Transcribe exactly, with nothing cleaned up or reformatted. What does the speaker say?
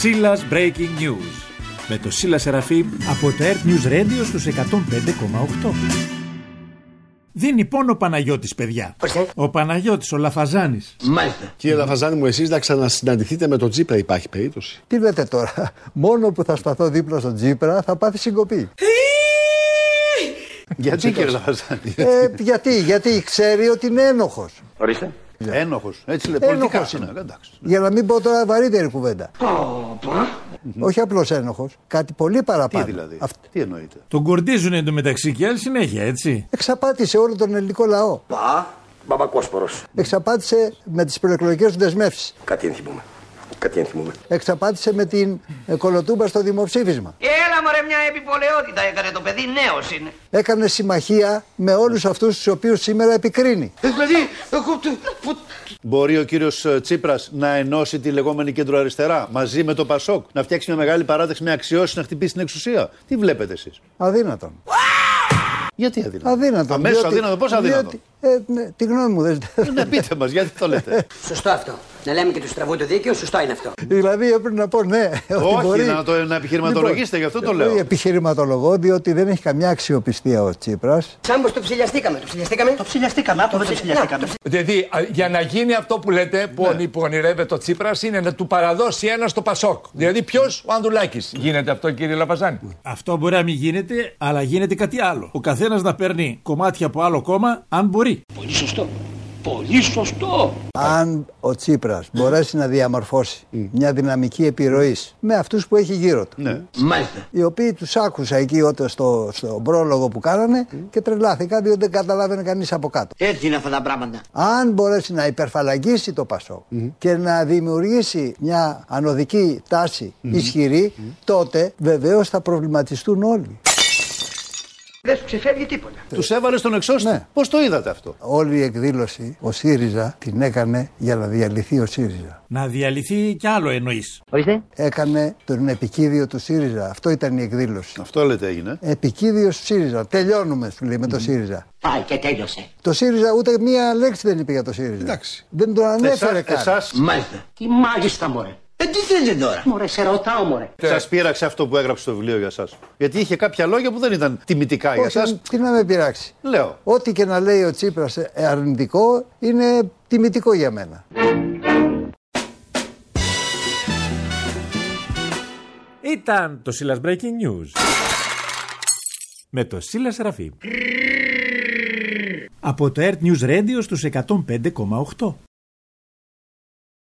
Σίλας Breaking News με το Σίλα Σεραφείμ από το Earth News Radio στους εκατόν πέντε κόμμα οκτώ. Δίνει πόνο ο Παναγιώτης, παιδιά. Ορίστε. Ο Παναγιώτης, ο Λαφαζάνης. Μάλιστα. Κύριε Λαφαζάνη μου, εσείς να ξανασυναντηθείτε με τον Τσίπρα, υπάρχει περίπτωση? Τι λέτε τώρα? Μόνο που θα σταθώ δίπλα στον Τσίπρα θα πάθει συγκοπή. Γιατί, κύριε Λαφαζάνη? ε, γιατί, γιατί ξέρει ότι είναι ένοχος. Ορίστε. Ένοχος. Έτσι λέει. Πολιτικά Ένοχος είναι. είναι. Εντάξει. Για να μην πω τώρα βαρύτερη κουβέντα. Παπα. Όχι απλώς ένοχος, κάτι πολύ παραπάνω. Τι δηλαδή? Αυτ- Τι εννοείται? Τον κορδίζουν εντωμεταξύ και άλλοι συνέχεια, έτσι. Εξαπάτησε όλο τον ελληνικό λαό. Πα. Μπαμπακόσπορος. Εξαπάτησε με τις προεκλογικές του δεσμεύσεις. Κάτι ενθυμούμε. Κάτι ενθυμούμε. Εξαπάτησε με την ε, κολοτούμπα στο δημοψήφισμα. Έλα μωρέ, μια επιπολαιότητα έκανε το παιδί, νέος είναι. Έκανε συμμαχία με όλους αυτούς τους οποίους σήμερα επικρίνει. Δηλαδή, εγώ... Μπορεί ο κύριος Τσίπρας να ενώσει τη λεγόμενη κεντροαριστερά μαζί με το Πασόκ, να φτιάξει μια μεγάλη παράταξη με αξιώσεις, να χτυπήσει την εξουσία? Τι βλέπετε εσείς? Αδύνατον. Γιατί αδύνατο? Αδύνατον. Αμέσως διότι- αδύνατο, πώς αδύνατο? διότι- ε, ναι, τη γνώμη μου δεν. Ναι, πείτε μας, γιατί το λέτε? Σωστό αυτό. Να λέμε και του στραβού το δίκαιο, σωστό είναι αυτό. Δηλαδή έπρεπε να πω ναι. ότι Όχι, μπορεί. να το να επιχειρηματολογήσετε, γι' αυτό το λέω. Όχι, επιχειρηματολογώ, διότι δεν έχει καμιά αξιοπιστία ο Τσίπρας. Σαν πως το ψηλιαστήκαμε. Το ψηλιαστήκαμε. Το ψηλιαστήκαμε, άποδα το ψηλιαστήκαμε. Δηλαδή, α, για να γίνει αυτό που λέτε, που, Ναι. που ονειρεύεται ο Τσίπρας, είναι να του παραδώσει ένα στο Πασόκ. Δηλαδή, ποιος? Ο Ανδουλάκης. Γίνεται αυτό, κύριε Λαφαζάνη? Αυτό μπορεί να μην γίνεται, αλλά γίνεται κάτι άλλο. Ο καθένας να παίρνει κομμάτια από άλλο κόμμα, αν μπορεί. Πολύ σωστό. Πολύ σωστό. Αν ο Τσίπρας μπορέσει να διαμορφώσει μια δυναμική επιρροής με αυτούς που έχει γύρω του, Ναι. Μάλιστα. οι οποίοι τους άκουσα εκεί όταν στο, στο πρόλογο που κάνανε και τρελάθηκαν διότι δεν καταλάβαινε κανείς από κάτω. Έτσι είναι αυτά τα πράγματα. Αν μπορέσει να υπερφαλαγγίσει το Πασόκ και να δημιουργήσει μια ανωδική τάση ισχυρή, τότε βεβαίως θα προβληματιστούν όλοι. Δεν σου ξεφεύγει τίποτα. Τους έβαλε στον εξώστη. Ναι. Πώς το είδατε αυτό? Όλη η εκδήλωση ο ΣΥΡΙΖΑ την έκανε για να διαλυθεί ο ΣΥΡΙΖΑ. Να διαλυθεί κι άλλο εννοείς. Ορίστε. Έκανε τον επικίδιο του ΣΥΡΙΖΑ. Αυτό ήταν η εκδήλωση. Αυτό λέτε έγινε. Επικίδιος ΣΥΡΙΖΑ. Τελειώνουμε, σου λέει, με το ΣΥΡΙΖΑ. Πάει και τέλειωσε. Το ΣΥΡΙΖΑ ούτε μία λέξη δεν είπε για το ΣΥΡΙΖΑ. Εντάξει. Δεν το ανέφερε Εσάς, καν. εσάς, Μάλιστα. Τι μάλιστα μωρέ. Ε, τι θέλετε τώρα? Μωρέ, σε ρωτάω μωρέ. σας πείραξε αυτό που έγραψε στο βιβλίο για σας? Γιατί είχε κάποια λόγια που δεν ήταν τιμητικά για Όχι, σας. τι να με πειράξει. Λέω. Ό,τι και να λέει ο Τσίπρας αρνητικό είναι τιμητικό για μένα. Ήταν το Σίλας Breaking News με το Σίλα Σεραφείμ από το Earth News Radio στους εκατόν πέντε κόμμα οκτώ.